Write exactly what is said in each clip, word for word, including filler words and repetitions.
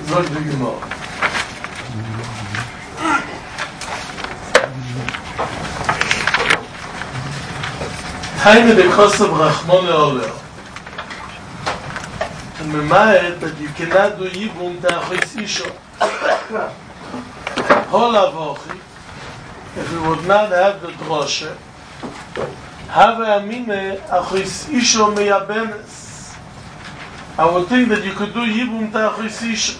Sagt die Gemara. Taime de Kosob Rachmon Le'oleo. And Memaed that you cannot do Yibum Ta'achos Isho. Hol Avochi, if we would not have the droshe, have Amine Achos Isho Meyabenes. I would think that you could do Yibum Ta'achos Isho.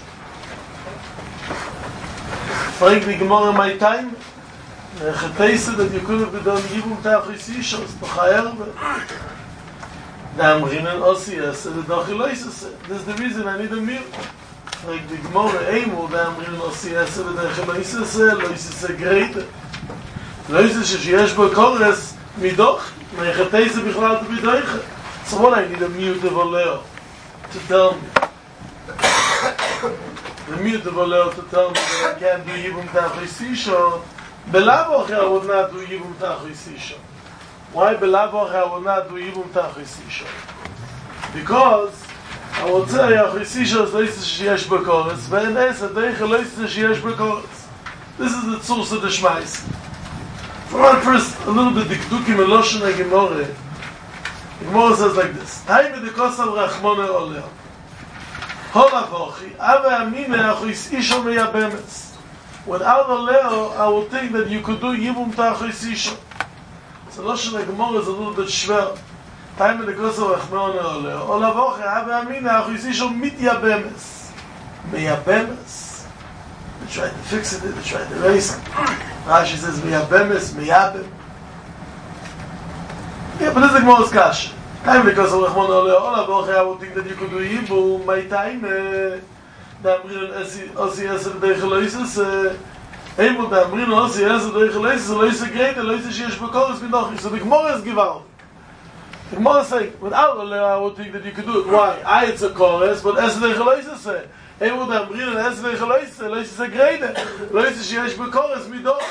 Frag the Gemara my time. Chetese that you could have done Yibum Ta'achos Isho. It's B'chayerbe. The Amrinen Osiyas, the Dochiloises. This is the reason I need a meal. Like the Gemara Eimu, the Amrinen Osiyas, the Dochiloises, Loises Greite. Loises שיש בו קורס מדוח, מהחטאיזה בכלל תבידויכה. So what I need a mute of Oleo to tell me. The mute of Oleo to tell me that I can't do Yibum Ta'achos Isho. Belavoch I would not do Yibum Ta'achos Isho. Why Belavoch I would not do Yibum Ta'achos Isho? Because I will tell you Achos Isho is Loises שיש בו קורס, ואין עשר דרך Loises שיש בו קורס. This is the source of the Shmais. For one first, a little bit Dikdukim and Loshen HaGemoreh. The Gemara says like this: Taime de Kosav Rachmon Le'oleo. Hol Avochi, Ave Amine Achos Isho Meyabemes. Without Oleo, I would think that you could do Yibum Ta'achos Isho. So Loshen HaGemoreh is a little bit schwer. Taime de Kosav Rachmon Le'oleo. Hol Avochi, Ave Amine Achos Isho Mityabemes. Meyabemes. They tried to fix it, they tried to erase it. Rashi says Meyabemes, Meyabem. Yeah, but this is the Gemara's Kasha. Time because of Rachmon Le'oleo, all Avochi, I would think that you could do Yibum. My time, the Amrin Osi Eser Deich Loises, Eimel the Amrin Osi Eser Deich Loises, Loises Greite, Loises Sheyesh B'Koros B'Nochi. So the Gemara is Gival. The Gemara is saying, without Oleo, I would think that you could do it. Why? I, it's a chorus, but Eser Deich Loises, Eimel the Amrin Eser Deich Loises, Loises Greite, Loises Sheyesh B'Koros B'Nochi.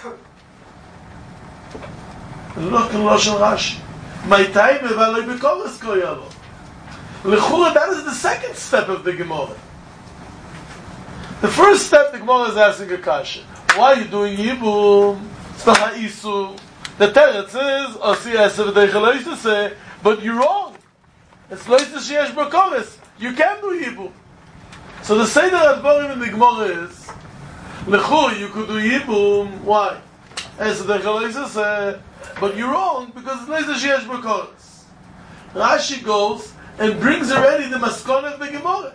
Look in Loshen Rashi. My time if I like B'Koros Koyalo. L'chura, that is the second step of the Gemara. The first step, the Gemara is asking a kasha. Why are you doing Yibum? It's the Ha'isu. The Teretz is, Osi Eser V'Deich Loises, but you're wrong. It's Loises Sheyesh B'Koros. You can do Yibum. So the Seder Advarim in the Gemara is, L'chura, you could do Yibum. Why? Eser V'Deich Loises, but you're wrong because it's Loises Sheyesh B'Koros. Rashi goes and brings already the maskon of the Gemara.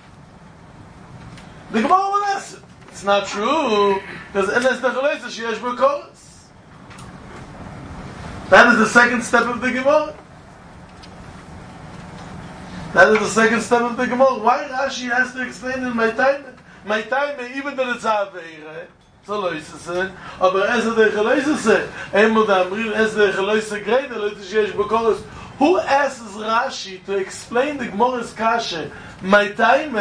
The Gemara will ask it. It's not true because it's Loises Sheyesh B'Koros. That is the second step of the Gemara. That is the second step of the Gemara. Why Rashi has to explain in my time? My time, even though it's Aveire. So Loises, aber Eser Deich Loises, Eimel the Amrin Eser Deich Loises Greite, Loises Sheyesh B'Koros. Who asks Rashi to explain the Gemara's kasha? My time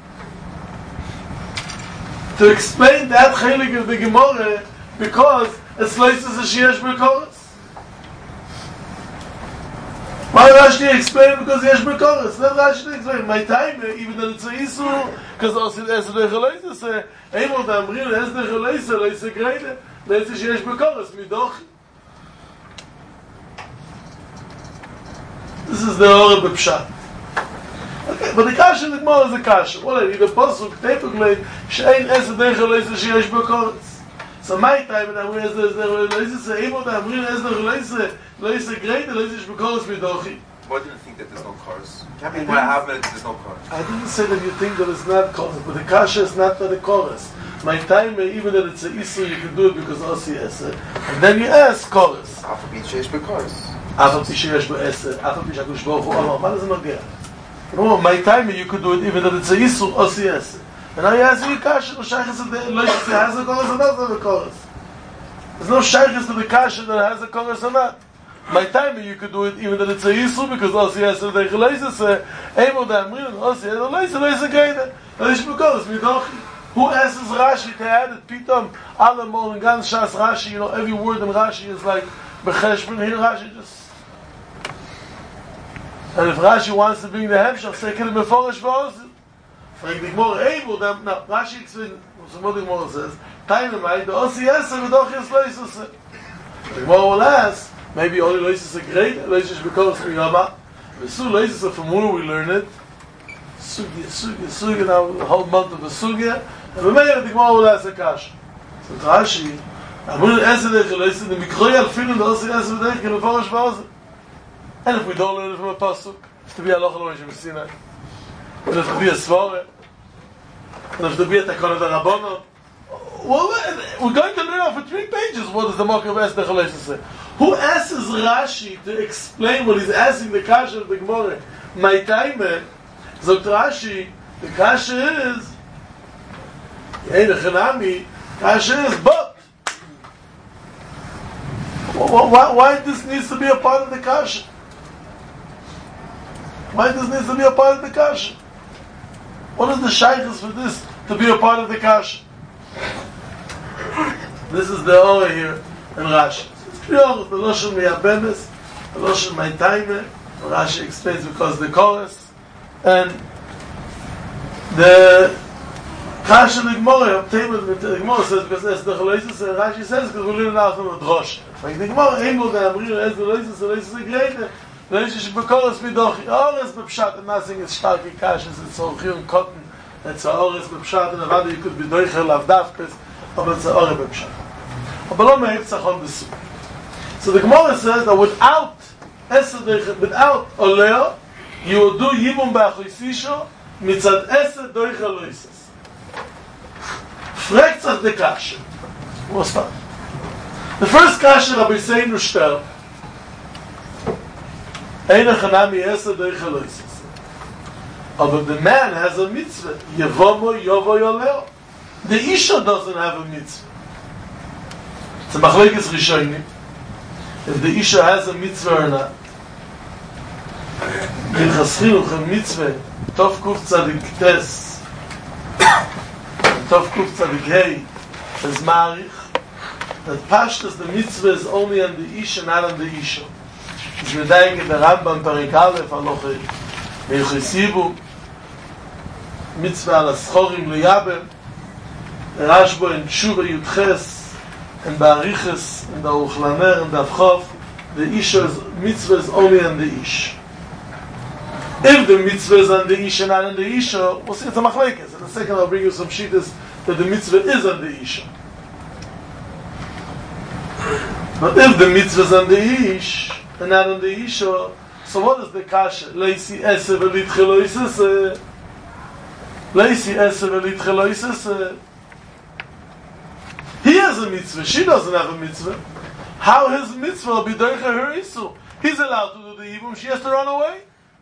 to explain that chelik of the Gemara because it's Loises Sheyesh B'Koros. Why Rashi explain because Yesh B'Koros? Let Rashi explain. My time, even though it's a Isu, because also Eser Deich Loises, Eimel the Amrin Eser Deich Loises, Loises Greite, Loises Sheyesh B'Koros, Midochi. This is the Ora B'Pshat. Okay, but the Kasha in the Gemara is a Kasha. What I need a Pasuk, typically, Shein Eser Deich Loises Sheyesh B'Koros. So my time, and I'm Eser Deich Loises, Eimel the Amrin Eser Deich Loises, Loises Greite, Loises B'Koros, Midochi. Why do you think that there's no chorus? Can't be when I have it, there's no chorus. I didn't say that you think that it's not chorus, but the Kasha is not for the chorus. My time, even that it's an Isu, you can do it because Osi Eser. And then you ask chorus. After being Sheyesh B'Koros. After Sheyesh B'Eser, after Sheyesh B'Koros, what does it not get? No, my time, you could do it even that it's an Isu, Osi Eser. And now you ask me Kasha, no Shaykhis has a chorus or not have a chorus. There's no Shaykhis to the Kasha that has a chorus or not. My time, you could do it even that it's a Yisru, because Osi Eser Deich Loises, Eimel the Amrin, Osi Eser Loises, Loises Greite, Loises B'Koros, Midochi. Who asks Rashi to add it? Pitom, Alamol, and Gan Shas Rashi, you know, every word in Rashi is like, B'cheshbon, here Rashi just... And if Rashi wants to bring the Hemshach, say, Kelim Meforish V'Ozi. Like the Gemara able them. Now Rashi explains. So what the Gemara says. Dynamite. The Osi Yesa v'Doch Yis Loisus. The Gemara will ask. Maybe only Loisus are great. Loisus because we Yama. The Su Loisus are from where we learn it. Sugya, Sugya, Sugya. Now the whole month of the Sugya. And we may the Gemara will ask a kash. So Rashi. Amul Esed Echaloisus. The Mikroy Alfinu the Osi Yesa v'Doch Yis Loisus Ba'ozer. And if we don't learn it from a pasuk, it's to be a lochal Moshe Messina. And if to be a svara, and if to be a takon of the Rabbanon. Well, we're going to learn for three pages what does the Makar of Esther Chalesh say. Who asks Rashi to explain what he's asking the Kasha of the Gemara? My time, Zot Rashi, the Kasha is, Yein Echanami, Kasha is, but, why, why this needs to be a part of the Kasha? Why does this need to be a part of the kasha? What is the shaykhs for this to be a part of the kasha? This is the over here in Rashi. It's clear, the Loshen Miyabenes, the Loshen Maitayme, Rashi explains because the chorus, and the kasha the Gemara, obtained the Gemara says because that's the Chaloisus, and Rashi says because we're learning out from a drosh. Like the Gemara, Engel, the Amril, as the Chaloisus, the Chaloisus is greater. Leish bekoros midoch ores bepshat and nothing is starke kashes it's all here in cotton it's ores bepshat and rather you could be doicher lavdafkes but it's ores bepshat but lo me'et sachon besu. So the Gemara says that without esed without oleo you will do yibum ba'achlisisho mitzad esed doicher loises fragt sich the kashe. What's that? The first kashe Rabbi Seinu shtel Ein Echanami Esa Doich Eloises. But the man has a mitzvah. Yevomo Yovo Yoleo. The Isha doesn't have a mitzvah. It's a machlekes rishonim. If the Isha has a mitzvah or not. In Chaschinuch a mitzvah. Tov Kuf Tzadik Tes. Tov Kuf Tzadik Hei. Is Marich. That Pashtas the mitzvah is only on the Isha, not on the Isha. Ich mir denke, der Rambam Parikale verloche Mechisibu Mitzvah al Aschorim Leyabem Rashbo in Tshuva Yudches and Bariches and the Uchlaner and the Avchof the Isha's mitzvah is only on the Ish. If the mitzvah is on the Ish and not on the Isha, we'll see it's a machlekes. In a second I'll bring you some shittas that the mitzvah is on the Isha. But if the mitzvah is on the Ish and not on the Isha, so what is the kasha? Leisi ese velit cheloises. Leisi ese velit cheloises. He has a mitzvah. She doesn't have a mitzvah. How his mitzvah will be doicha her isu? He's allowed to do the yibum. She has to run away.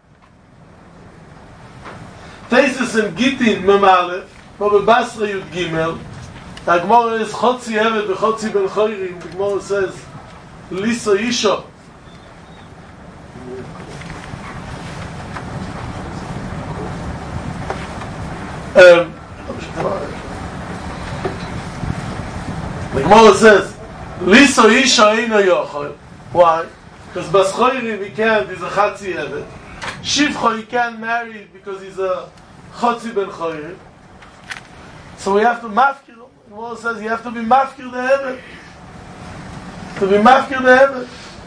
Teisus and Gitin Memalef, but Basra Yud Gimel. The Gemara is Chotzi Evet v'Chotzi Ben Choyrim. The Gemara says Lisa Isha. Um, the Gemara says, Lisa Isha Eina Yochel. Why? Because Baschoyri he can't, he's a Chatzi Evet. Shivcho he can't marry because he's a Chatzi Ben Choyri. So we have to mafkir. The Gemara says you have to be mafkir the Evet. To be mafkir the Evet.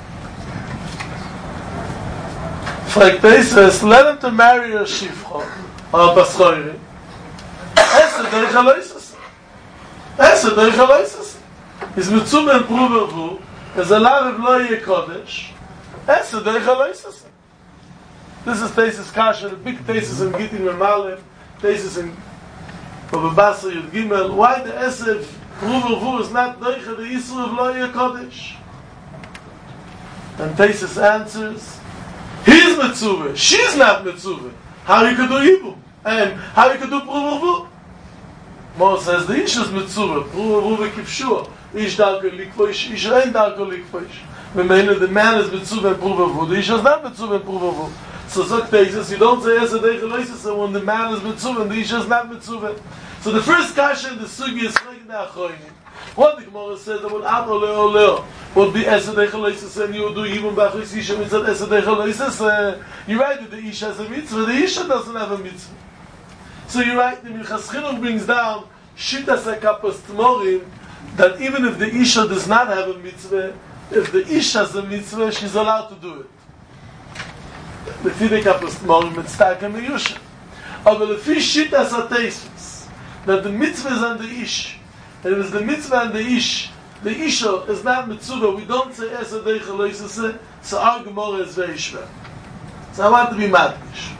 Like they says, let him to marry a Shivcho or a Baschoyri. Esse derich aloises. Esse derich aloises. Is mitzum en pruvervu, is a lav lo ye kodesh. Esse derich aloises. This is Tesis Kasha, the big Tesis in Gitin Memalim, Tesis in Bababasa Yud Gimel. Why the Esse pruvervu is not derich the Yisru of lo ye kodesh? And Tesis answers, he's mitzuvah, she's not mitzuvah. How you could do Yibum? And how you could do pruvervu? Mo says the ish is mitzvah, pruvavu v'kipshua. Ish darko likvoish, ish rein darko likvoish. Remember, the man is mitzvah and pruvavu. The ish is not mitzvah and pruvavu. So Zok takes you don't say yes a day chaloises when the man is mitzvah and the ish is not mitzvah. So the first kasha in the sugi is like the achoinim. What the Gemara says that would add oleo oleo would be es a day chaloises and you would do even b'achlis isha mitzvah es a day chaloises. You're right that the ish has a mitzvah, the ish doesn't have a mitzvah. So you're right, the Minchas Chinuch brings down Shitas HaKapas Tmorim, that even if the Isha does not have a mitzvah, if the Isha has a mitzvah, she's allowed to do it. The Fide Kapas Tmorim, it's Taka Meyusha. Aber the fish Shitas HaTeisus, that the mitzvah is on the Ish, and if it's the mitzvah on the Ish, the Isha is not mitzvah, we don't say Esa Deicha Lo Yisase, so our Gemara is very shver. So I want to be madgish.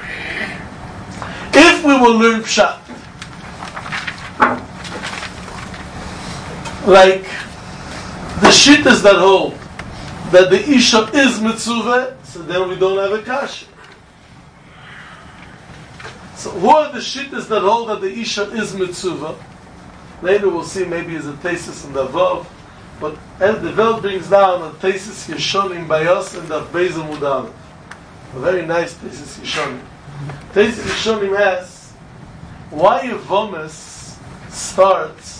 If we will learn Pshat, like the shittas that hold that the Isha is mitzvah, so then we don't have a kasha. So who are the shittas that hold that the Isha is mitzvah? Later we'll see maybe it's a thesis in the Vav, but the Vav brings down a thesis Yeshonim Bayos and the Beizah Mudal. A very nice thesis Yeshonim. Thesis Yeshonim asks, why Yevomis starts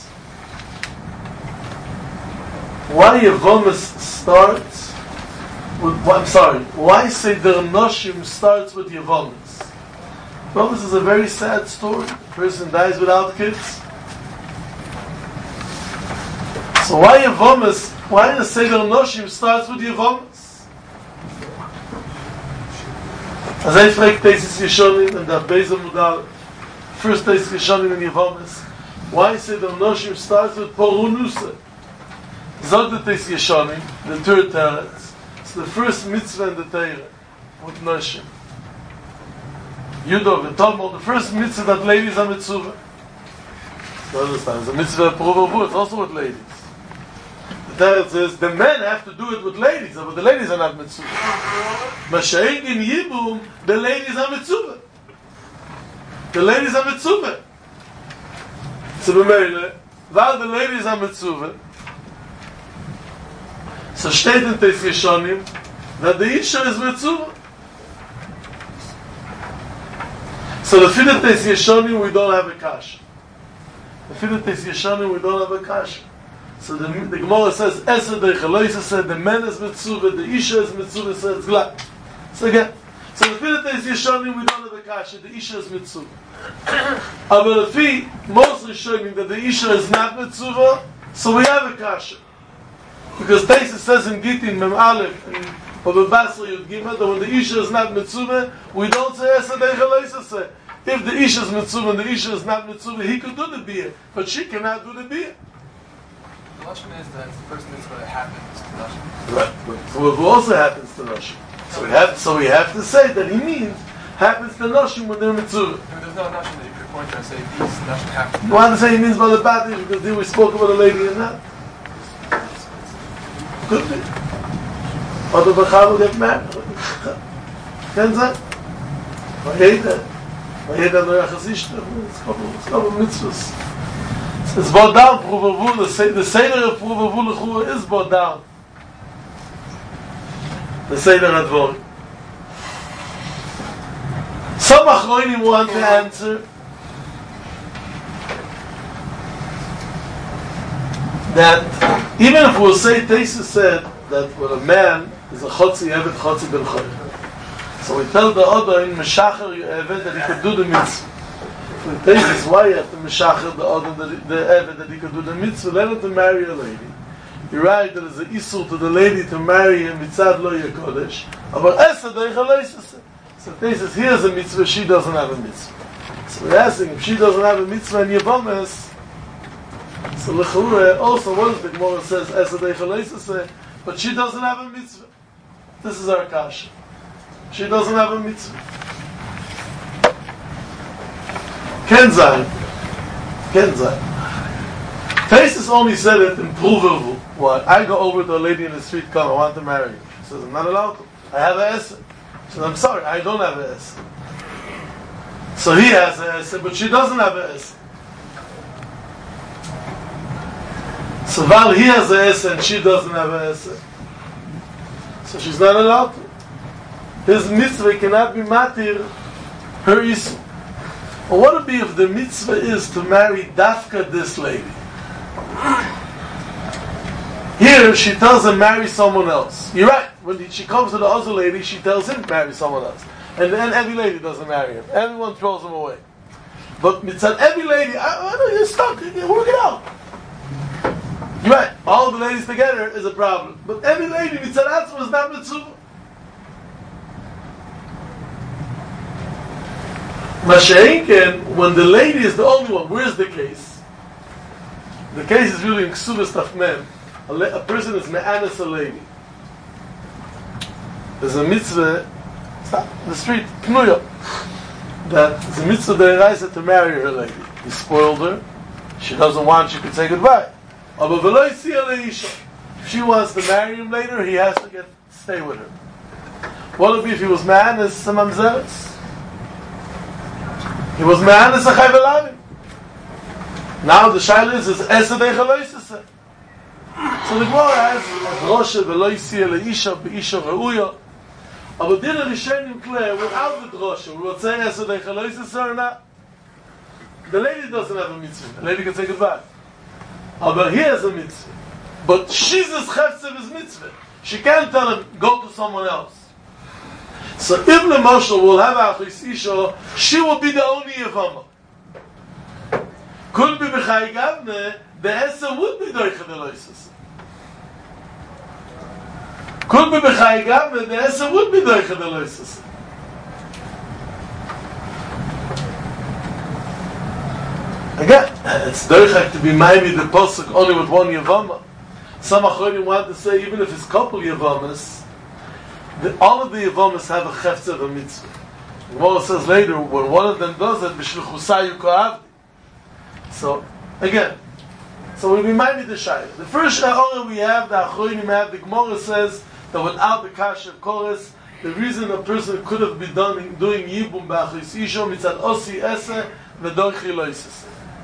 why Yevomis starts with, I'm sorry, why Seder Noshim starts with Yevomis? Well, this is a very sad story. A person dies without kids. So why Yevomis, why the Seder Noshim starts with Yevomis? As I fragt Tesis Yeshonim and the Beizah Mudal, first Tesis Yeshonim and Yevomis, why Seder Noshim starts with Porunusa? Zog the Tesis Yeshonim, the third Teretz, it's the first mitzvah in the Torah with Noshim. Yudo, V'tomol, the first mitzvah that ladies are mitzvah. You understand? It's a mitzvah of Pruvavu, it's also with ladies. The Teretz says, the men have to do it with ladies, but the ladies are not mitzvah. Masha'ik in Yibum, the ladies are mitzvah. The ladies are mitzvah. So b'meile, while the ladies are mitzvah, so steht in Teis Yeshonim that the Isha is mitzvah. So the Fide Teis Yeshonim we don't have a kasha. The Fide Teis Yeshonim we don't have a kasha. So the, the Gemara says, Esa Deicha Lo Yisase, the men is mitzvah, the Isha is mitzvah, so it's glad. So again, so the Fide Teis Yeshonim we don't have a kasha, the Isha is mitzvah. But the Fi, mostly showing that the Isha is not mitzvah, so we have a kasha. Because Tesis says in Gittin, Mem Aleph, and Babasra Yud Gimel, that when the Isha is not mitzvah, we don't say Esa Deicha Lo Yisase. If the Isha is mitzvah and the Isha is not mitzvah, he could do the biyah, but she cannot do the biyah. The Lashon is that the first mitzvah that happens to Lashon. Right, but so it also happens to Noshim. So we have, so we have to say that he means happens to Noshim when they're mitzvah. I mean, there's no Lashon that you could point to and say these Lashon happen. You want to say he means by the Bati because then we spoke about a lady and that? Could be. Or the Bachar will get married. Can that? Vayeda. Vayeda no yachazishta. It's called mitzvahs. It's brought down, Pruvavu, the Seder of Pruvavu Lechua is brought down. The Seder Advori. Some Achroinim want to answer that even if we'll say, Tesis said that when a man is a Chotzi Evet, Chotzi Ben Choyach. So we tell the other in Meshacher Evet that he could do the mitzvah. The Tesis, why you have to Meshacher the other, the, the Evet that he could do the mitzvah, let him to marry a lady. You're right, there is an Isur to the lady to marry him, Mitzad Lo Yekodesh. But Esa Deicha Lo Yisase. So Tesis, here's a mitzvah, she doesn't have a mitzvah. So we're asking, if she doesn't have a mitzvah in Yevomes, so Lechura, also what is the Gemara says, Esa Deicha Lo Yisase, but she doesn't have a mitzvah. This is our kasha. She doesn't have a mitzvah. Ken sein. Ken sein. Tesis only said it in Pruvavu. What? I go over to a lady in the street, come, I want to marry you. She says, I'm not allowed to. I have an essay. She says, I'm sorry, I don't have an essay. So he has an essay, but she doesn't have an essay. So while he has an essay and she doesn't have an essay, so she's not allowed to. His mitzvah cannot be matir her issue. Or what would be if the mitzvah is to marry Dafka this lady? Here she tells him marry someone else. You're right. When she comes to the other lady, she tells him marry someone else. And then every lady doesn't marry him. Everyone throws him away. But mitzad every lady, I, I know you're stuck. You work it out. You're right. All the ladies together is a problem. But every lady mitzad atzma is not mitzvah. Masha'inken, when the lady is the only one, where's the case? The case is really in ksubas tafmem. A, a person is me'anis a lady. There's a mitzvah, stop, the street, pnuya, that there's a mitzvah that to marry her lady. He spoiled her. She doesn't want, she could say goodbye. If she wants to marry him later, he has to get stay with her. What would be if he was me'anis some mamzeres? He was me'anis a chayvelavim. Now the shaila is esed echaloisese. So the Gemara has droshe v'lo yisiya leisha b'isha re'uya. But did a rishonim clear without the droshe, we would say esed echaloisese or not? The lady doesn't have a mitzvah. The lady can say goodbye. But he has a mitzvah. But she's his chefzev is mitzvah. She can't tell him, go to someone else. So if the Moshe will have Achis Isha, she will be the only Yevama. Could be B'chai Gavne, the Esa would be Doicha Deloises. Could be B'chai Gavne, the Esa would be Doicha Deloises. Again, it's Doicha to be Maimi the Posuk only with one Yevama. Some Achronim want to say, even if it's couple Yevamas, The, all of the Yevamas have a chefza of a mitzvah. The Gemara says later, when one of them does it, B'shluchusayu ko'avdi. So, again, so we remind me the shayla. The first shayla we have, the Achronim have, the Gemara says that without the kasher chorus, the reason a person could have been done, doing Yibum b'achis isho mitzad osi ese v'dorchi loises.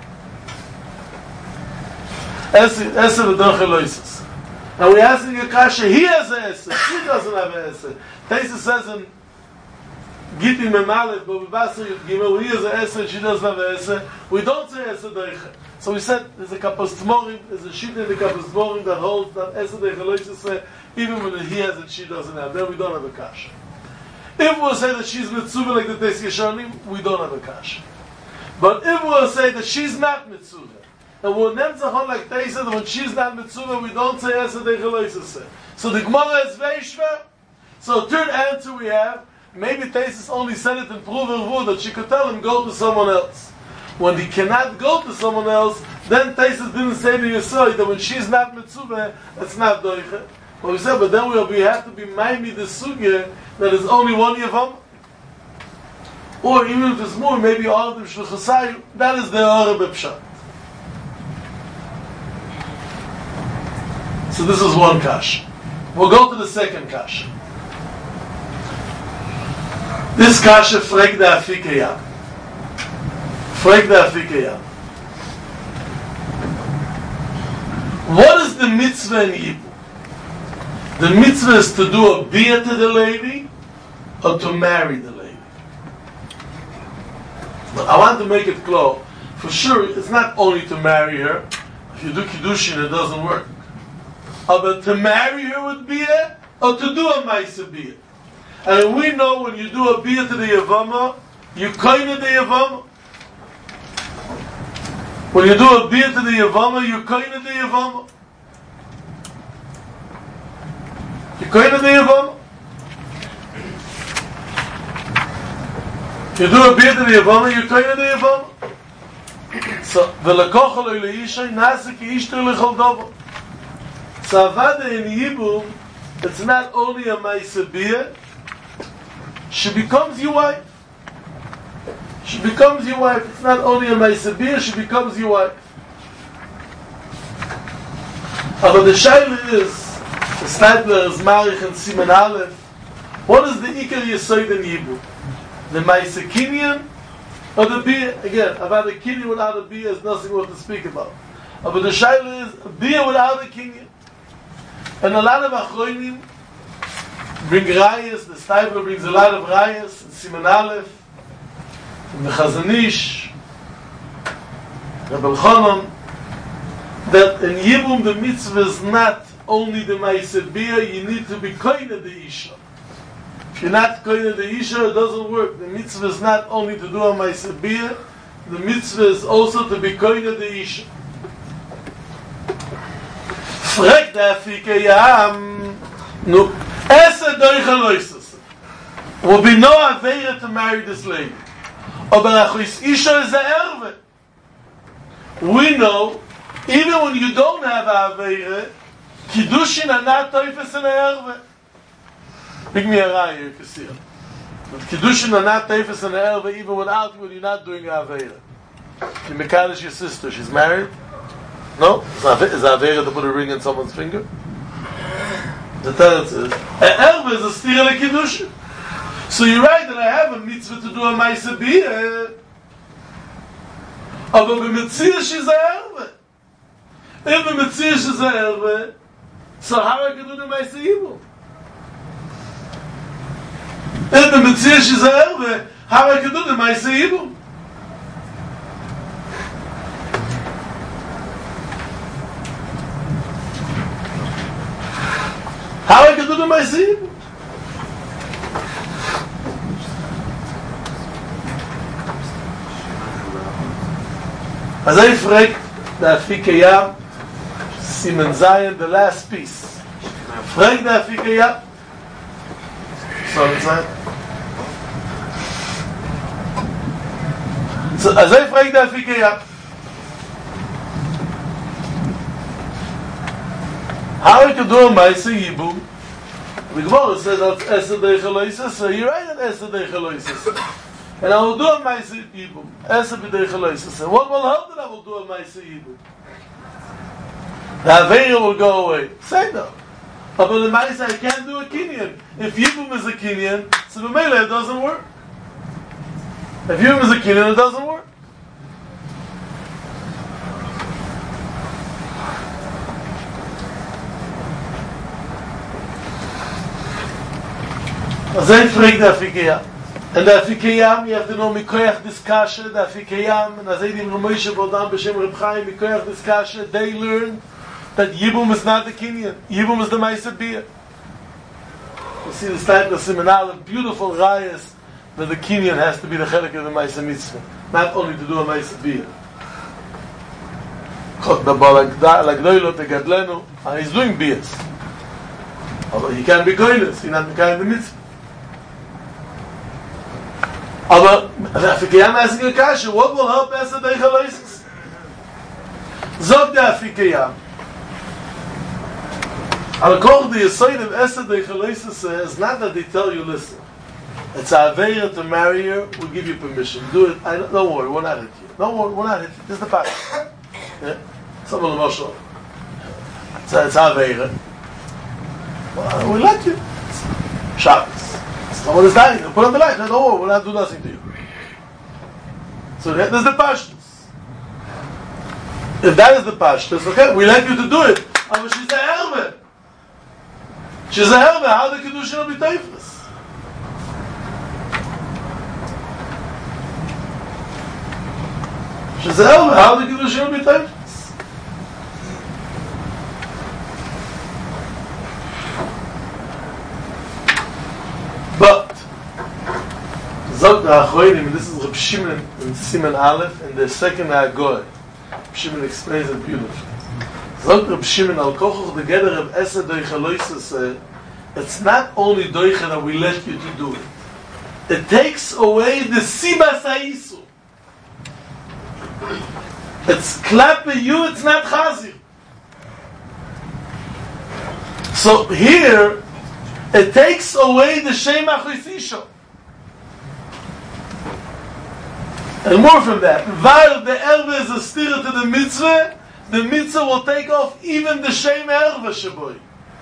Ese v'dorchi loises. Now we're asking a kasha, he has a esed, she doesn't have a esed. Taisa says in Gitin Memalet, but B'Basar Gimel, he has a esed, she doesn't have a esed. We don't say esed doicha. So we said, there's a kapos tmorim, there's a sheet in the kapos tmorim that holds that esed doicha loises, even when he has it, she doesn't have. Then we don't have a kasha. If we'll say that she's mitzvah like the Teis Yeshanim, we don't have a kasha. But if we'll say that she's not mitzvah, and we'll nemzachon like Teisa, that when she's not mitzvah, we don't say esed doicha loises. So the Gemara is very shver. So third answer we have, maybe Tesis only said it in Pruver that she could tell him go to someone else. When he cannot go to someone else, then Tesis didn't say to Yisrael that when she's not mitzvah, it's not doicha. But we said, but then we'll be, have to be maimi the sugya that is only one yavam. Or even if it's more, maybe all of them shluchasayu, that is the Orah B'Pshat. So this is one kash. We'll go to the second kash. This kasha fragt der Afikeyam. Fragt der Afikeyam. What is the mitzvah in Yibum? The mitzvah is to do a bia to the lady or to marry the lady. But I want to make it clear. For sure, it's not only to marry her. If you do kiddushin, it doesn't work. But to marry her with bia or to do a ma'aseh bia. And we know when you do a bia to the Yavama, you koine the Yavama. When you do a bia to the Yavama, you koine the Yavama. You koine the Yavama. You do a bia to the Yavama, you koine the Yavama. So, v'lekochel oy leishay, nase ki ishter lechol dobo. So, avada in Yibum, it's not only a ma'aseh bia, she becomes your wife. She becomes your wife. It's not only a ma'aseh bia, she becomes your wife. But the shaila is, the Stadler is Marich and Siman Aleph. What is the Iker Yesoid in Yibum? The ma'aseh kinyan or the bia? Again, about a kinyan without a bia is nothing worth to speak about. But the shaila is a bia without a kinyan. And a lot of achronim bring rayas, the Stadler brings a lot of rayas, and Siman Aleph, and the Chazanish, Rabbi Elchanan, that in Yibum the mitzvah is not only the ma'aseh bia, you need to be koine the isha. If you're not koine the isha, it doesn't work. The mitzvah is not only to do a ma'aseh bia, the mitzvah is also to be koine the Isha. Frag der Fikayam, no, esse doiche loises. Will be no aveira to marry this lady. Aber achis Isha is a erve. We know, even when you don't have aveira, kiddushin are not toifes in a erve. Big me a raya, you can see it. But kiddushin are not toifes in a erve, even without when you're not doing aveira. You mekalish your sister, she's married. No? Is that Avera to put a ring in someone's finger? The teretz is, an erve is a stira le kiddushin. So you're right that I have a mitzvah to do a ma'aseh biyah. Aber b'metzias is a erve. If the metzias is a erve, so how I can do the ma'aseh yibum? If the metzias is a erve, how I can do the ma'aseh yibum? How I can do the ma'aseh yibum? As I fragt the Afikayam, Simen Zayin, the last piece. Fragt the Afikayam. Sorry, Zayin. So, as I fragt the Afikayam, how I can do a ma'aseh yibum? The Gemara says that's Esed Deichel, so you're right at Esed Deichel. And I will do a ma'aseh yibum. Esed Deichel. What will help that I will do a ma'aseh yibum? The Aveira will go away. Say no. But the ma'aseh, I can't do a kinyan. If yibum is a kinyan, so the melee it doesn't work. If yibum is a kinyan, it doesn't work. As I frag the Afikayam. And the Afikayam, you have to know Mikoyach Diskasha, the Afikayam, and as I did Ramoshe Vodam B'Shem Reb Chaim, Mikoyach Diskasha, they learn that Yibum is not the Kinyan. Yibum is the ma'aseh biyah. You see this type of seminal, beautiful rayas, that the Kinyan has to be the chelik of the ma'aseh mitzvah, not only to do a ma'aseh biyah. Chot Dabal Agdoilo Tegadlenu, and he's doing biyahs. Although he can't be koines, he's not the kind of mitzvah. Aber der Afikayam asking a kasha, what will help Esed Deichel? Zog the Afikayam. Al Kol, the Yesod of Esed Deichel is not that they tell you, listen, it's a Aveira to marry her, we'll give you permission. Do it. I, don't worry, we're not hit you. Don't worry, we're not hit you. This is the fact. Yeah? Some of the Moshe. It's a Aveira. Well, we let you. Shabbos. Someone is dying, put on the light, don't worry, we'll not do nothing to you. So there's the pashtus. If that is the pashtus, okay, we let you to do it. But she's a herbe. She's a herbe, how the Kedushin will be taifless? She's a herbe, how the Kedushin will be taifless? But Zog the Achroinim, this is Reb Shimon in Siman Aleph, and the second Agoy. Reb Shimon explains it beautifully. Zog Reb Shimon al Kochoch the Geder of Esed Deichel, it's not only Doiche that we let you to do it. It takes away the Sibas HaIsur. It's clapping you, it's not Chazir. So here, it takes away the Shem Achrisisho. And more from that, while the Erve is a stira to the mitzvah, the mitzvah will take off even the Shem Erve Shaboy.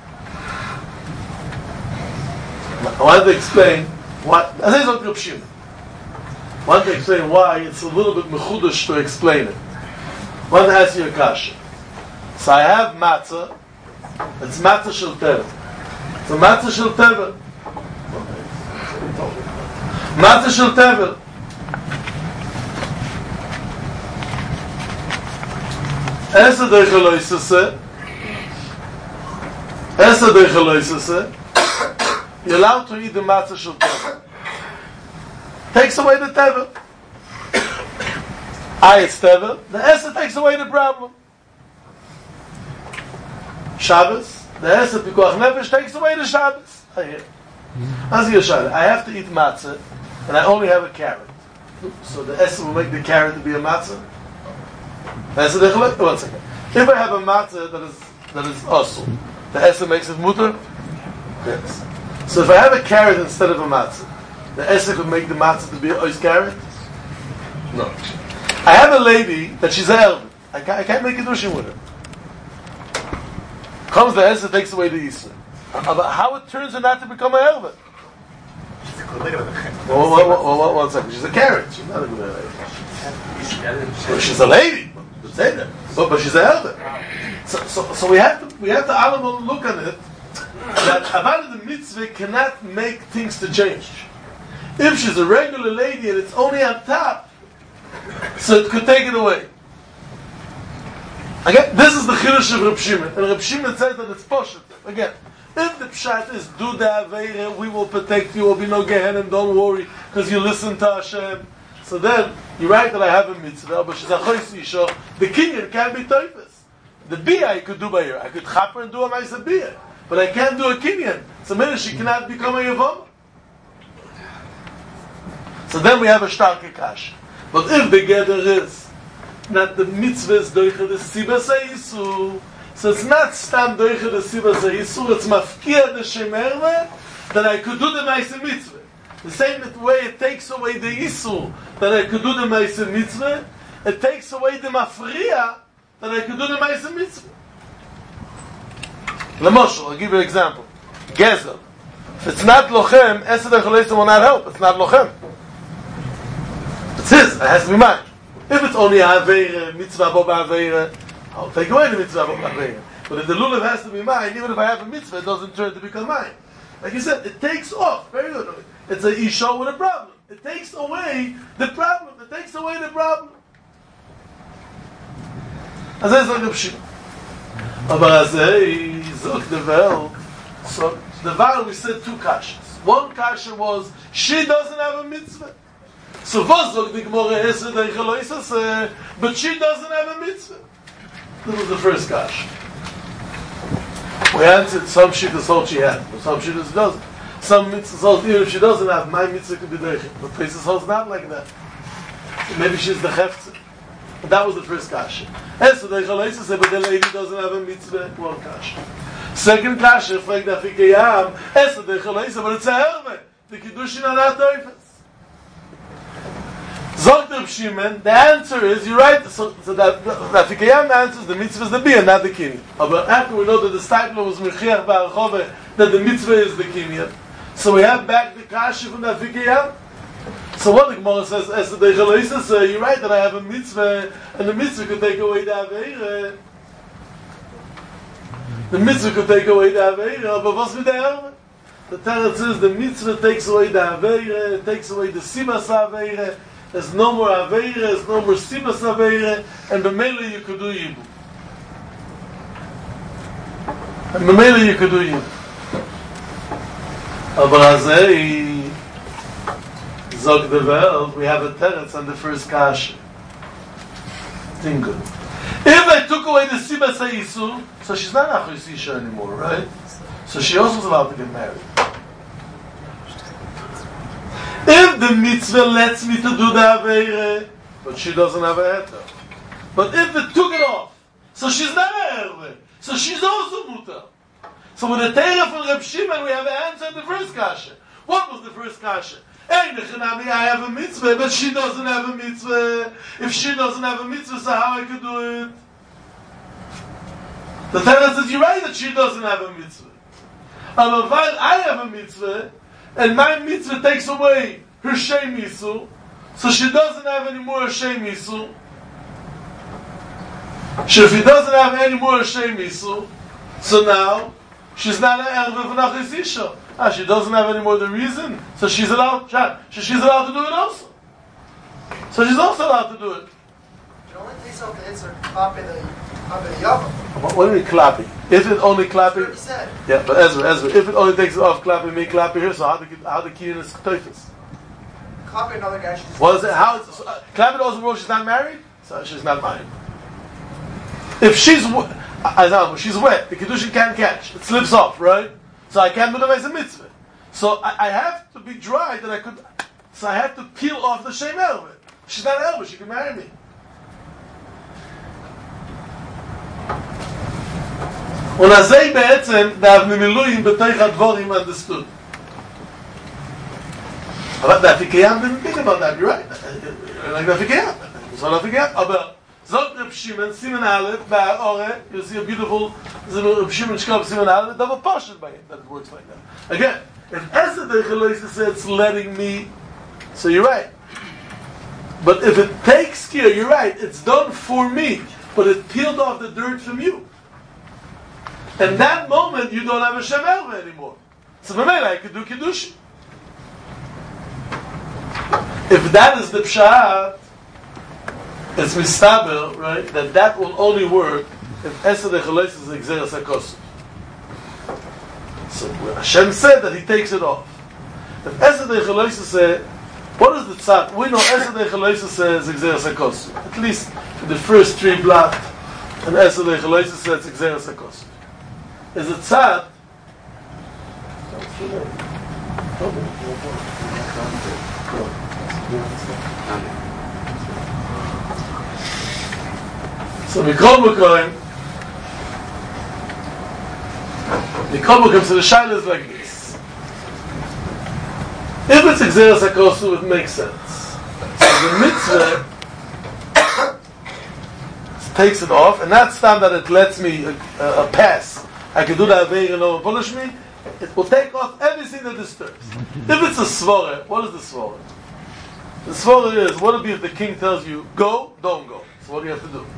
I want to explain why, as I said, Reb Shimon. I want to explain why it's a little bit mechudash to explain it. I want to ask you a kasha. So I have matzah, it's matzah shel tevel. So matzah shel tevel. Matzah shel tevel. Esed Deichel Oisese. Esed Deichel Oisese. You're allowed to eat the matzah shel tevel. Takes away the tevel. Ayat Stevel, the Esa takes away the problem. Shabbos, the Esa Pikuach Nefesh takes away the Shabbos. I hear. As Yeshua, I have to eat matzah, and I only have a carrot. So the Esa will make the carrot to be a matzah. Esa Dechalek, one second. If I have a matzah that is that is asul, the Esa makes it mutter? Yes. So if I have a carrot instead of a matzah, the Esa could make the matzah to be a ois carrot? No. I have a lady that she's a elven. I can't, I can't make a dushin with her. Comes the Esa, takes away the Yisra. About how it turns her not to become an elven? She's a good lady with a Well, one, one, one, one second. She's a carrot. She's not a good lady. Well, she's a lady. Let's say that. But, but she's an elven. So, so, so we have to we have to all look at it that Avodah the mitzvah cannot make things to change. If she's a regular lady and it's only on top, so it could take it away. Again, this is the Chiddush of Reb Shimon. And Reb Shimon says that it's poshut. Again, if the pshat is do the Aveira, we will protect you, will be no Gehenna, don't worry, because you listen to Hashem. So then, you're right that I have a mitzvah, but she's a chois isha, the kinyan can't be toifus. The bia I could do by her. I could chap her and do a nice bia. But I can't do a kinyan. So maybe she cannot become a yavam. So then we have a starke kash. But if the gather is that the mitzvah is doicha the sibas ha'isur, so it's not stam doicha the sibas ha'isur, it's mafkia the shemerve, that I could do the nice mitzvah. The same way it takes away the isur, that I could do the nice mitzvah, it takes away the mafriya, that I could do the nice mitzvah. L'moshel, I'll give you an example. Gezel. If it's not lochem, Esed HaCholesim will not help. It's not lochem. It's his. It has to be mine. If it's only Aveira, mitzvah bo ba'aveira, I'll take away the mitzvah bo ba'aveira. But if the lulav has to be mine, even if I have a mitzvah, it doesn't turn to become mine. Like you said, it takes off. Very good. It's a isha with a problem. It takes away the problem. It takes away the problem. As I said, Reb Shimon. Aber as I zog the Welt, so the Welt we said two kashas. One kasha was, she doesn't have a mitzvah. So was zog the Gemara Esed HaCholesim, but she doesn't have a mitzvah. That was the first kasha. We answered some shittas hold she had, but some shittas doesn't. Some mitzvahs hold, even if she doesn't have, my mitzvah could be doichet. But places holds not like that. So maybe she's the heftzah. But that was the first kasha. Esed HaCholesim said, but the lady doesn't have a mitzvah. One kasha. Second kasha, fragt Afikeyam, Esed HaCholesim, but it's a herve. The kiddushin are not doifes. Zog Reb Shimon, the answer is, you're right, so, so that the Afikeyam answers, the mitzvah is the bia, not the kinyan. But after we know that the stipler was Mechiach Ba'archove, that the mitzvah is the kinyan. So we have back the kasha from the Afikeyam. So what the Gemara says, Esed HaCholesim says, you're right that I have a mitzvah, and the mitzvah could take away the Aveira. The mitzvah could take away the Aveira, but what's with the Herve? The Teretz says the mitzvah takes away the Aveira, it takes away the Sibas Aveira, there's no more Aveira, there's no more Sibas Aveira, and b'meila you could do Yibum. And b'meila you could do Yibum. Aber azei, Zog the Welt, we have a Teretz on the first kasha. Think good. If I took away the Sibas HaYisur, so she's not a Achos Isha anymore, right? So she also is allowed to get married. If the mitzvah lets me to do the Aveira, but she doesn't have a heter. But if it took it off, so she's not a Herve, so she's also mutar. So with the Teira from Reb Shimon, we have an answer in the first kasha. What was the first kasha? Hey, I have a mitzvah, but she doesn't have a mitzvah. If she doesn't have a mitzvah, so how I could do it? The Torah says, you're right that she doesn't have a mitzvah. But while I have a mitzvah, and my mitzvah takes away her shem isur, so she doesn't have any more shem isur. So if she doesn't have any more shem isur, so now, she's not an erve v'nachis isha. Ah, she doesn't have any more the reason, so she's allowed. So she's allowed to do it also. So she's also allowed to do it. It only takes out the insert clapping the yavam. What, what do you mean clapping? If it only clapping, That's what he said. yeah. But Ezra, Ezra, if it only takes it off clapping, me clapping here. So how the how the key in is teufus? Clapping another guy. She's What is it? How is uh, clapping also wrong? She's not married. so she's not mine. If she's, I know, she's wet, the Kiddushin can't catch. It slips off, right? So I can't do the Mesa Mitzvah. So I, I have to be dry that I could, so I have to peel off the Shem Elveh. She's not Elveh, she can marry me. Und als sie בעצם, darf Mimiluim beteuch הדבורים understood. But the Afikeyam didn't think about that, you're right. Like the Afikeyam. It's not Afikeyam. Aber, Zot Reb Shimon, Simen Aleph, by Ore, you see a beautiful, Reb Shimon Shkov, Simen Aleph, double portion by it, that it works like that. Again, if Esed Echelois says it's letting me, so you're right. But if it takes care, you're right, it's done for me, but it peeled off the dirt from you. In that moment, you don't have a Shem Elveh anymore. So for me, I could do Kiddush. If that is the Pshat, it's mistaber, right, that that will only work if Esed Echelois is Exeres HaKosov. So Hashem said that He takes it off. If Esed Echelois says, what is the tzad? We know Esed Echelois says Exeres HaKosov. At least in the first three blot, and Esed Echelois says Exeres HaKosov. Is a tzad. So Mikol Mokoim, Mikol Mokoim, so the shaila is like this. If it's Exeres HaKosov, it makes sense. So the mitzvah takes it off, and that's time that it lets me a, a, a pass. I can do that Aveir and no one punish me. It will take off everything that disturbs. If it's a svara, what is the svara? The svara is, what would it be if the king tells you, go, don't go? So what do you have to do?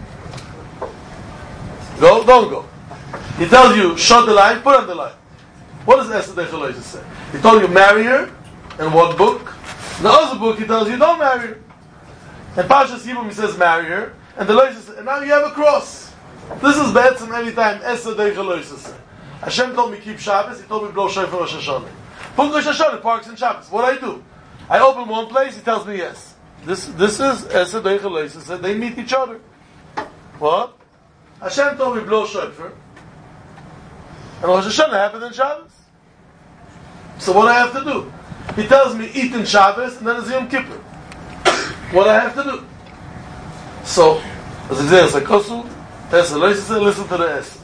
Go, don't go. He tells you, shut the line, put on the line. What does Esed Echelois say? He told you, marry her, in one book. In the other book, he tells you, don't marry her. In Parshas Yibum, he says, marry her. And the Lois says, and now you have a cross. This is Be'etzim every time, Esed Echelois say. Hashem told me keep Shabbos, He told me blow shofar Rosh Hashanah. Put Rosh Hashanah, parks in Shabbos. What do I do? I open one place, He tells me yes. This this is Esed Echelois say, they meet each other. What? Hashem told me blow shofar. And Rosh Hashanah happened in Shabbos. So what do I have to do? He tells me eat in Shabbos, and then it's Yom Kippur. What do I have to do? So, as I say, it's like Kosu, Esed Echelois say, listen to the Esed.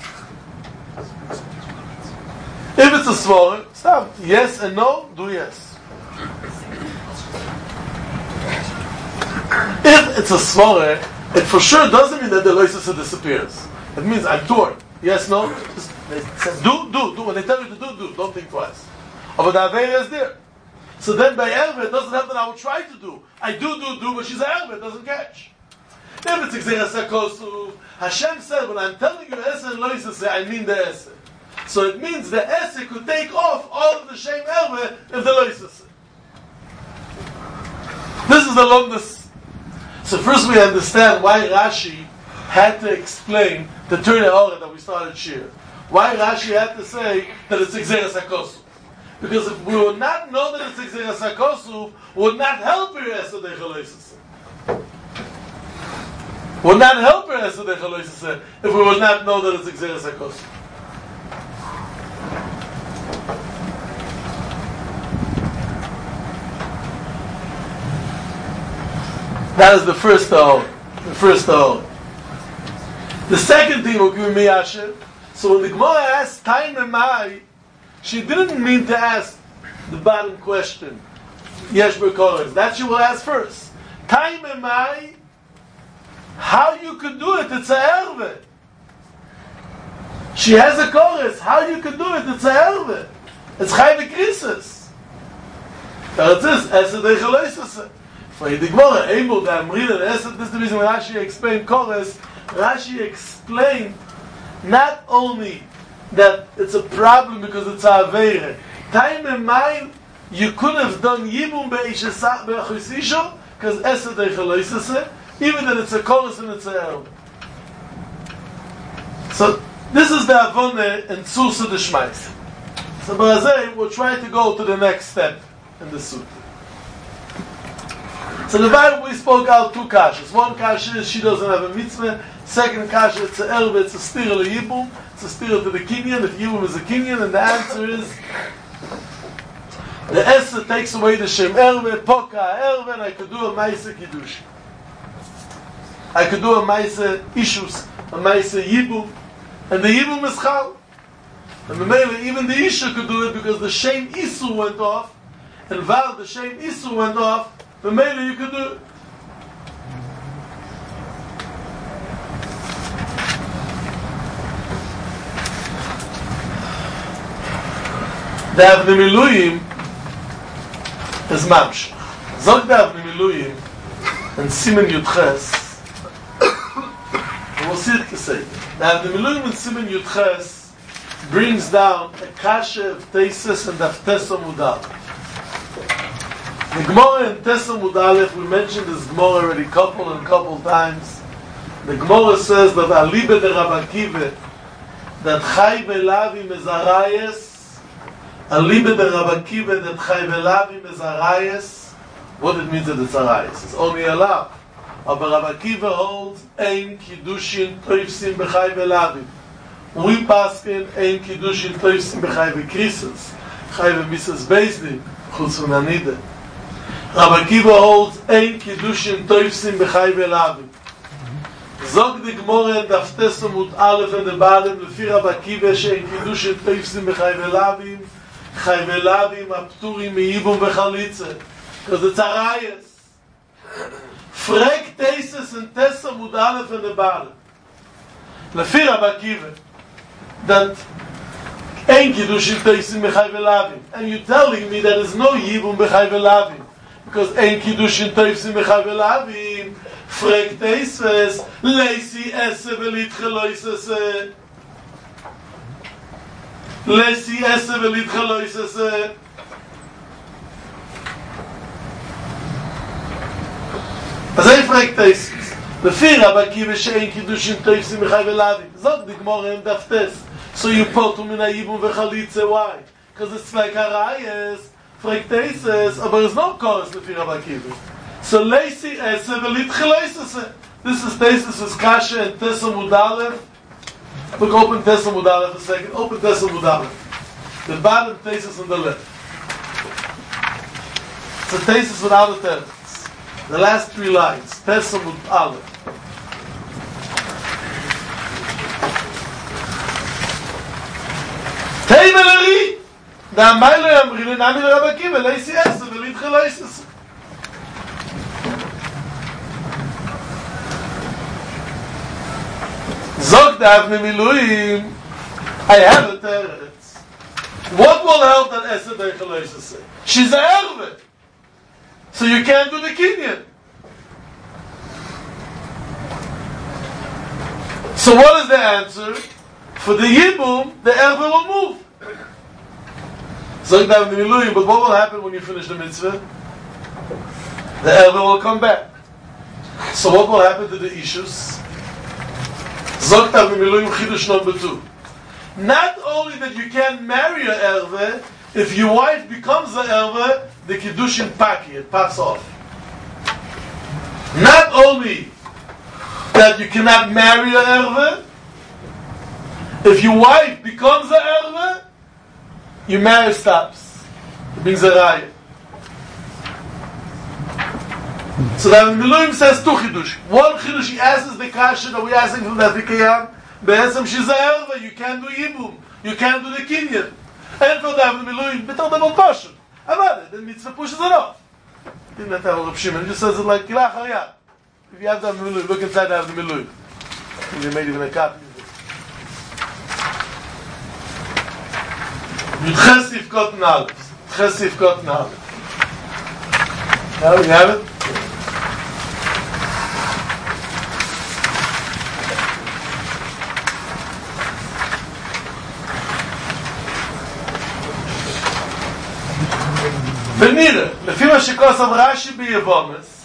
If it's a svara, stop. Yes and no, do yes. If it's a svara, it for sure doesn't mean that the loisasa disappears. It means I'm torn. Yes, no. Just, they say, do, do, do. When they tell you to do, do. Don't think twice. Oh, but the Aveira is there. So then by Erve, it doesn't have that I will try to do. I do, do, do, but she's Erve, it doesn't catch. If it's Exeres HaKosov, Hashem said, when I'm telling you Esed and loisasa, I mean the Esed. So it means the Esed could take off all of the Shem Elveh if the loisasa. This is the longness. So first we understand why Rashi had to explain the Turn Ha'ora that we started shir. Why Rashi had to say that it's Exeres HaKosov. Because if we would not know that it's Exeres HaKosov, would not help her Esed Echelois. Would not help her Esed Echelois if we would not know that it's Exeres HaKosov. That is the first tahor. The first tahor. The second thing will give me Asher. So when the Gemara asked Time Mai, she didn't mean to ask the bottom question. Yesh B'Koros. That she will ask first. Time Mai, how you could do it? It's a erve. She has a chorus. How you could do it? It's a erve. It's Chai V'Krisis. That's it. Esed Echelois. For the Gemara, Eimul, the Amrin, and Esed, this is the reason when Rashi explained chorus. Rashi explained not only that it's a problem because it's a Aveire. Time in mind, you could have done Yibum Be'ishesach Be'achusisho, because Esed Echelois, even that it's a chorus and it's a erb. So, this is the Avone and Tzursa D'Shmais. So, B'razei, we'll try to go to the next step in the suit. So the Bible we spoke out two kashas. One kasha is she doesn't have a mitzvah. Second kasha, it's a erve, it's a stira leyibum. It's a stira to the kinyan. If yibum is a kinyan, and the answer is the Esser takes away the shem erve, poka erve, and I could do a maisa kiddush. I could do a maisa ishus, a maisa yibum, and the yibum is chal. And the even the isha could do it because the shem isu went off, and while the shem isu went off, the mele you could do it. The Avnei Miluyim is mamsh. Zog the Avnei Miluyim and Simen Yudches. We'll see it to say. The Avnei Miluyim and Simen Yudches brings down a kasha of Teises and Aftesa Mudal. The Gemara in Tesa Mudalef, we mentioned this Gemara already couple and couple times. The Gemara says that Alibe de Rabakive, that Chai Belavi Mezarayes, Alibe de Rabakive, that Chai Belavi Mezarayes, what it means that it's Arayes? It's only allowed. But Rabakive holds Ein Kiddushin Toifsim Bechai Belavi. We paskin Ein Kiddushin Toifsim Bechai Bekrisis, Chai Bemisas Bezdin, Chutz Unanide. Rabbi Kiva holds Ein Kiddushin Toifsim Bechai Belavi. Zog the Gemara and Daftes Amud Aleph and the Baalem Lefi Rabbi Kiva she'Ein Kiddushin Toifsim Bechai Belavi Chai Belavi Apturim Meibum Bechalitze, because it's Arayes. Frek Teises and Tes Amud Aleph and the Baalem Lefi Rabbi Kiva that Ein Kiddushin Toifsim Bechai Belavi, and you're telling me there is no Yibum Bechai Belavi because Ein Kiddushin Toifsim Bechai Belavi. Frek Teises Leisi Esse Velitche Loisese Leisi Esse Velitche Loisese. אז אין Frek Teises לפי רבי עקיבא שאין קידושין Toifsim Bechai Belavi. זאת the Gemara in Daf Tes. So you potu min ha'yibum v'chalitze. Why? Because it's like Arayes, Frek Teises, but there's no chorus לפי רבי עקיבא. So Leisi Esse Velitche Loisese. This is Teises' Kasha and Tes Amud Aleph. Look, open Tes Amud Aleph a second. Open Tes Amud Aleph. The bottom Teises on the left. It's a Teises without a teretz. The last three lines. Tes Amud Aleph. Tei Meleri. Da Amayla Yamri Lenami L'Rabbi Akiva Leisi Esse Velitche Loisese. Zog the Avnei Miluyim, I have a teretz. What will help that Esse Velitche Loisese? She's a erve, so you can't do the kinyan. So what is the answer? For the yibum, the erve will move. Zog the Avnei Miluyim, but what will happen when you finish the mitzvah? The erve will come back. So what will happen to the issues? Zogt Avnei Miluyim Chidush number two. Not only that you can't marry a erve, if your wife becomes a erve, the kiddushin paki, it pass off. Not only that you cannot marry a erve, if your wife becomes a erve, your marriage stops. It brings a raya. So that Miluyim says two chidush. One chidush, he asks the kasha that we're asking from the Afikayam. Be'esem she's a erva, you can't do yibum, you can't do the kinyan. And for the Miluyim, better than one passion. Avad, the mitzvah pushes it off. Didn't that tell Reb Shimon? He just says it like kilach hariyah. If you have the Miluyim, look inside the Miluyim. I think they made even a copy of it. Yudches Yivkot Nalef. Yudches Yivkot Nalef. Now we have it. ונראה, לפי מה שכוסף רש"י ביבומס,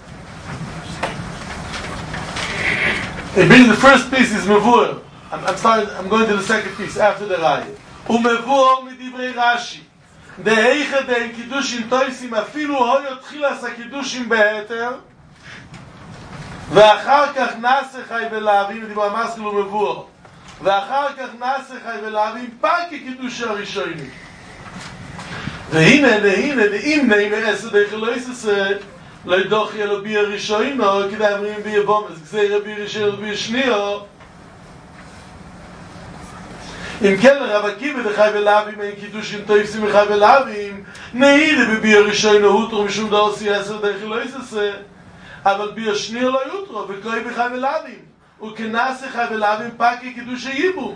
it brings the first piece is מבואר. I'm, I'm starting, I'm going to the second piece after the raya. ומבואר מדברי רש"י. דאיכה דאין קידושים טויסים אפילו הויו תחילס הקידושים בהתר ואחר כך נעשה חי ולהבים, דיבר המסגל ומבואר, ואחר כך נעשה חי ולהבים פקי קידוש הראשונים. והנה, והנה, ואם נעים עשר דרך לא יססה, לא ידוחי אלו בי הראשונים, כדי אמרים בי יבומס, גזיר בי ראשון ובי שניו. אם כן לרב עקיבא דחי ולהבים, אין קידושים טויפסים מחי ולהבים, נעידה בבי הראשון הוטרו משום דעושי עשר דרך לא יססה, אבל בי השניר לא יוטרו, וקרוי בחי ולהבים, וכנעשה חי ולהבים פקי קידוש היבום.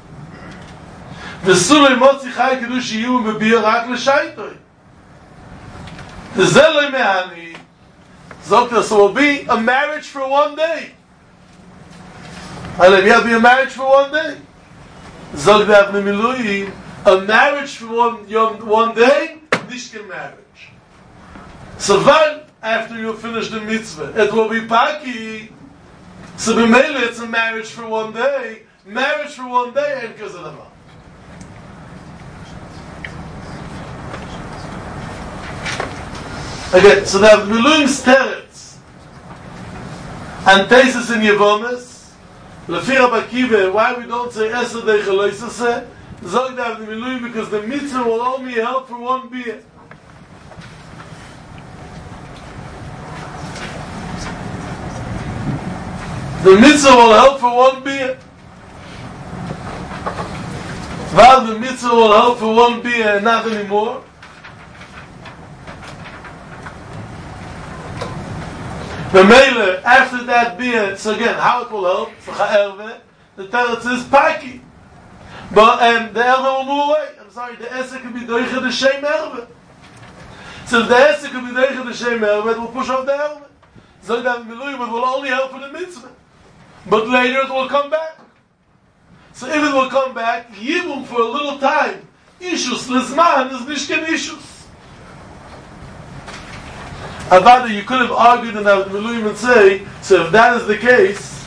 וסולו מוציא חי קידוש היבום בביר רק לשייטוי. וזה לא ימהני, זאת so will be a marriage for one day. I'll be a marriage for one day. Zog the Avnei Miluyim, a marriage for one, one day, nishkin marriage. So then, after you finish the mitzvah, it will be paki. So b'meila, it's a marriage for one day. Marriage for one day, and kazadama. Okay, so the Avnei Miluyim's teretz, and tesis in Yevomes, Lefi Rabbi Akiva, why we don't say Eser Deicha Lo Yisaseh? Zog the Avnei Miluyim, because the mitzvah will only help for one beer. The mitzvah will help for one beer. While the mitzvah will help for one beer and not anymore. The Mele, after that beer, so again, how it will help for Ha'erve, the teretz is Paki. But um, the Erve will move away. I'm sorry, the Esek could be Doicha the Shem Erve. So if the Esek could be Doicha the Shem Erve, it will push off the Erve. So that Miluyim, it will only help for the mitzvah. But later it will come back. So if it will come back, Yibum for a little time, Ishus, Lizman, is Nishken Ishus. Avada, you could have argued in Avnei Miluyim and say, so if that is the case,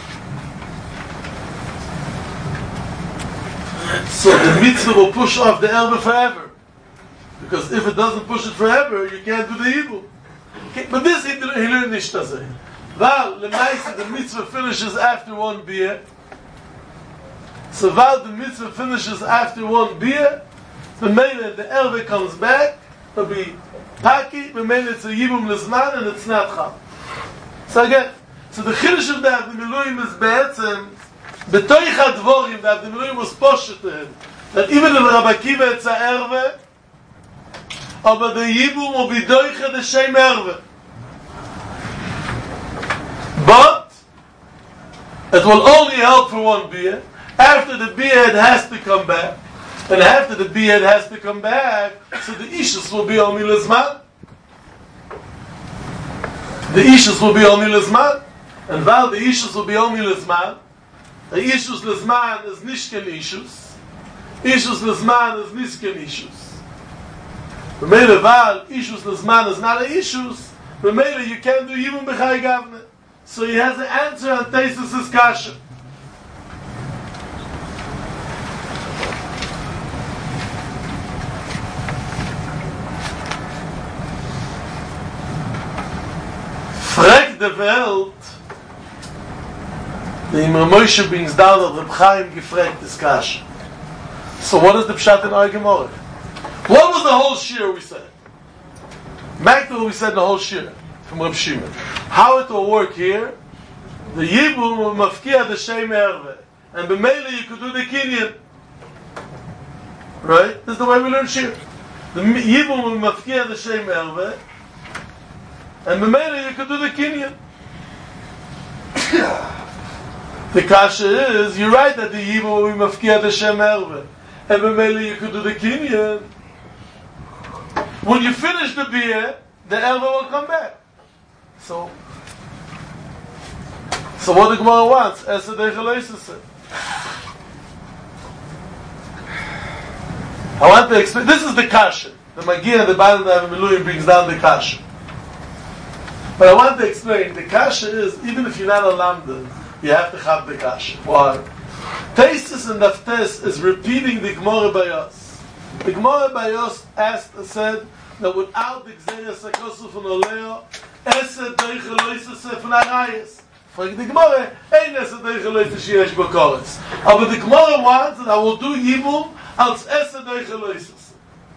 so the mitzvah will push off the Erbe forever. Because if it doesn't push it forever, you can't do the evil. Okay, but this he learned nicht to say. Well, lemaisa, the mitzvah finishes after one beer. So while the mitzvah finishes after one beer, the mele, the Erbe comes back, it'll be Paki, b'meil it's a Yibum Lizman, and it's not Cham. So again, so the Chiddush of the Avnei Miluyim is be'etzem, b'toich ha'dvorim, the Avnei Miluyim was poshet to him, that even in Rabbi Akiva it's a Erve, but the Yibum will be doicha the Shem Erve. But, it will only help for one beer. After the beer, it has to come back. And after the beard has to come back, so the Ishus will be only Lizman. The Ishus will be only Lizman. And while the Ishus will be only Lizman, the Ishus Lizman is Nishken Ishus. Ishus Lizman is Nishken Ishus. Remember, while Ishus Lizman is not an Ishus, remember, you can't do Yibum B'chai Gavne. So he has an answer on Teisus' Kasha. Frag the Welt, the Imam Moshe brings down of Reb Chaim gefragt this Kasha. So what is the Pshat in Ar Gemara? What was the whole shir we said? Back to what we said the whole shir from Reb Shimon. How it will work here, the Yibum will mafkia the Shem Erve, and b'meili you could do the Kinyan. Right? This is the way we learn shir. The Yibum will mafkia the Shem Erve, and b'meili you could do the Kinyan. The kasha is, you're right that the Yibum will be mafkia the Shem Erve, and b'meili you could do the Kinyan. When you finish the beer, the Erve will come back. So, so what the Gemara wants, Eser Deicha Lo Yisaseh. I want to explain. This is the kasha. The Magia, the Bible, the Avnei Miluyim brings down the kasha. But I want to explain. The kasha is, even if you're not a lamda, you have to have the kasha. Why? Teisus and Naftes is repeating the Gemara by us. The Gemara Bayos asked, said that without the Gzeres HaKosu from Oleo, Esed Deiche Loisese from Arayas. Frag the Gemara, Ein Esed Deiche Loisese Sheyesh B'Koretz. Aber the Gemara wants that I will do Yibum als Esed Deiche Loisese.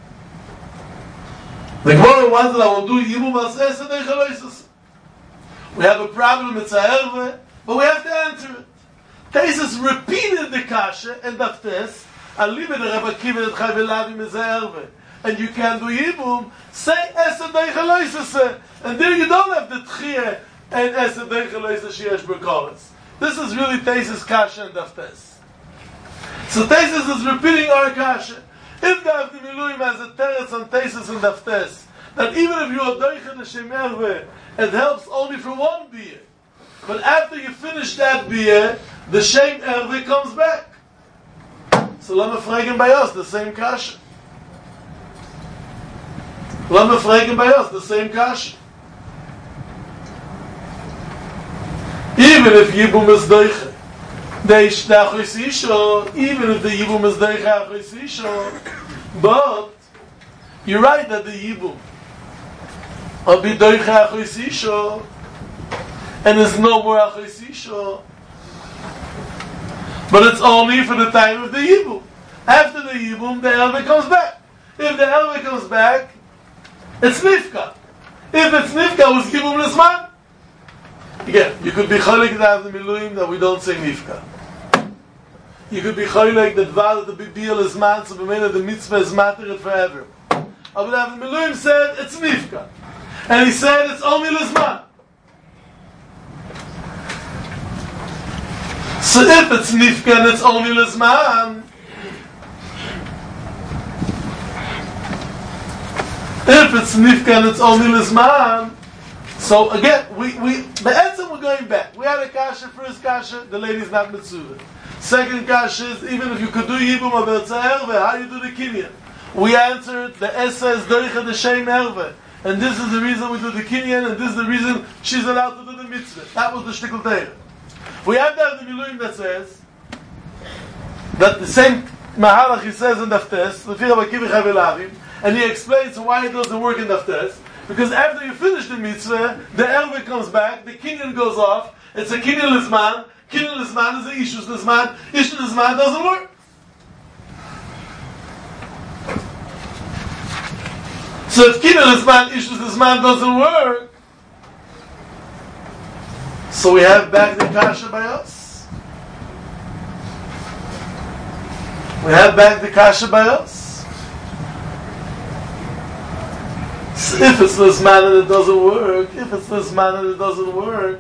The Gemara wants that I will do Yibum als Esed Deiche Loisese. We have a problem with Tza'erve, but we have to answer it. Taisus repeated the Kasha and Daftes, and leave it the Rebbe Kiva and Chayvelavim is Tza'erve. And you can do Yibum, say Esed Deiche Loisese. And there you don't have the Tchiyah and Esed Deiche Loisese Sheyesh B'Koretz. This is really Taisus Kasha and Daftes. So Taisus is repeating our Kasha. If the Avdi Miluim has a teretz on Taisus and Daftes, that even if you are Deiche the Shem Erve, it helps only for one beer. But after you finish that beer, the Shem Erve comes back. So let me fragen by us, the same Kasha. Let me fragen by us, the same Kasha. Even if Yibum is Deiche, even if the Yibum is Deiche, but you're right that the Yibum will be Deiche and there's no more Achisisho. But it's only for the time of the Yibum. After the Yibum, the Elve comes back. If the Elve comes back, it's Nifka. If it's Nifka, was Yibum Lisman. Again, you could be Cholik that the Miluim that we don't say Nifka. You could be Cholik that Val the Bibil is man, so the mitzvah is matter forever. But the Miluim said it's Nifka. And he said it's only Lisman. So if it's Nifka and it's only Lisman, if it's Nifka and it's only Lisman, so again, we, we, the answer we're going back. We had a Kasha, first Kasha, the lady's not Mitzvah. Second Kasha is, even if you could do Yibum of Erve, how you do the Kinyan? We answered, the Essa is Deiche the Shem Erve. And this is the reason we do the Kinyan, and this is the reason she's allowed to do the Mitzvah. That was the Shtikl Teirah. We have that the Miluim that says that the same Mahalach he says in Daftes, the Fira Bakivi Chavelavim, and he explains why it doesn't work in Daftes. Because after you finish the mitzvah, the Elve comes back, the Kinyan goes off, it's a Kinyan Lisman, Kinyan Lisman is a Ishus Lisman, Ishus Lisman doesn't work. So if Kinyan Lisman, Ishus Lisman doesn't work, so we have back the Kasha by us. We have back the Kasha by us. So if it's this man and it doesn't work, if it's this man and it doesn't work,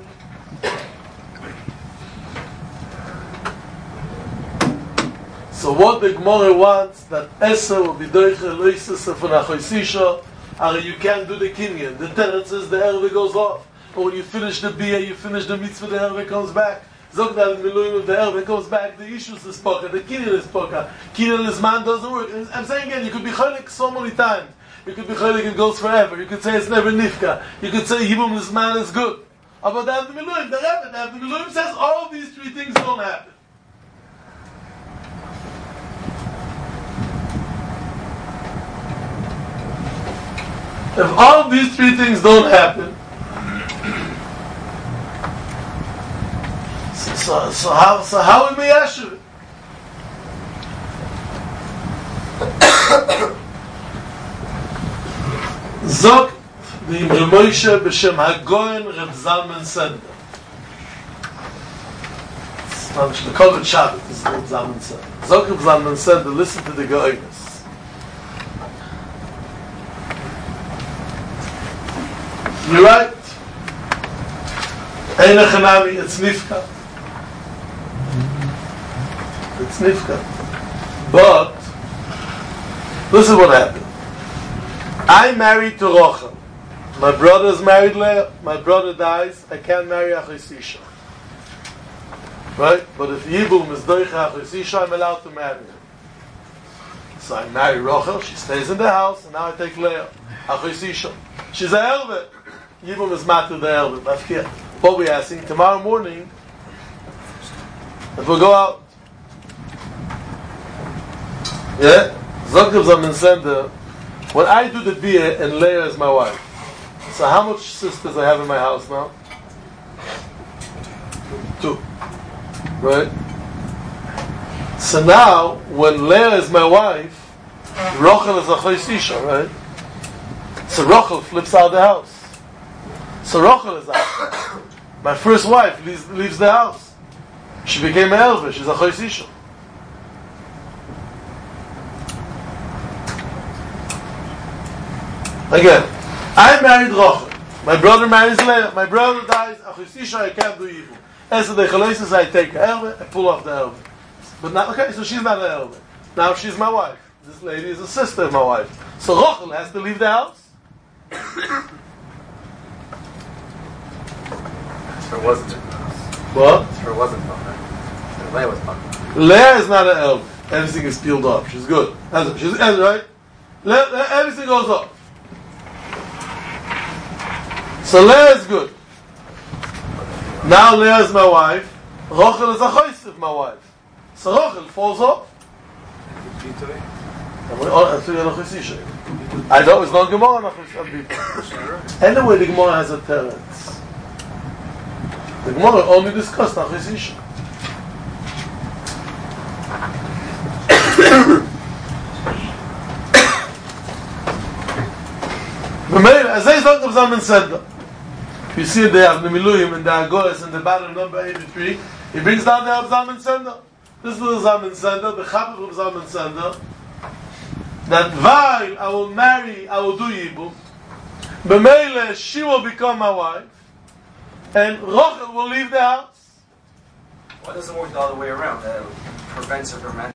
so what the Gemara wants, that Esa will be Deiche Loisese from Achisisho, and you can't do the Kinyan. The teretz says the Erve goes off. Or when you finish the Bia, you finish the mitzvah, the Erve comes back. Zog that in Miluim, if the Erve comes back, the issues is poka, the Kinyan is poka. Kinyan is man doesn't work. And I'm saying again, you could be cholik so many times. You could be cholik, it goes forever. You could say it's never nifka. You could say Yibum this man is good. About the Miluim, the Rebbe, the Miluim says all of these three things don't happen. If all of these three things don't happen, so, so, so how so how would we yashiv it? Zok the Imre Moshe b'shem Hagoyen Reb Zalman Sender. It's not the Kovet Shabbat, this is Reb Zalman Sender. Zok Reb Zalman Sender, listen to the Goynes. You're right. Ein Echanami, it's Nifka. It's Nifka. But, this is what happened. I'm married to Rochel. My brother is married Leah. My brother dies. I can't marry Achisisha. Right? But if Yibum is Deiche Achisisha, I'm allowed to marry her. So I marry Rochel. She stays in the house. And now I take Leah. Achisisha. She's a Elvet. Yibum is Matu the Elvet. What we're asking, tomorrow morning, if we go out, yeah? Zoktiv Zaman Sender, when I do the beer and Leah is my wife, so how much sisters I have in my house now? Two. Right? So now, when Leah is my wife, Rochel is a Chois Isha, right? So Rochel flips out the house. So Rochel is out. My first wife leaves, leaves the house. She became an Elva. She's a Chois Isha. Again, I married Rochel. My brother marries Leah. My brother dies. A Chois Isha, I can't do evil. As the Chalesis, I take her Elva, I pull off the Elva. But now, okay, so she's not an Elva. Now she's my wife. This lady is a sister of my wife. So Rochel has to leave the house. So it wasn't. What? So it wasn't fun. Leah was fun. Leah is not an elf. Everything is peeled off. She's good. She's right. Le- Le- everything goes off. So Leah is good. Now Leah is my wife. Rochel is a choisif, my wife. So Rochel falls off. I know it's not Gemara. Anyway, the Gemara has a teretz. The Gemara only discussed Achis Isha. As they talk of Zaman Sender, you see they have the Miluyim and the Agoras in the bottom number eighty-three. He brings down the Zaman Sender. This is the Zaman Sender, the Chapel of Zaman Sender. That while I will marry, I will do Yibum. B'meile, she will become my wife, and Rochel will leave the house. Why doesn't it work the other way around? That prevents her from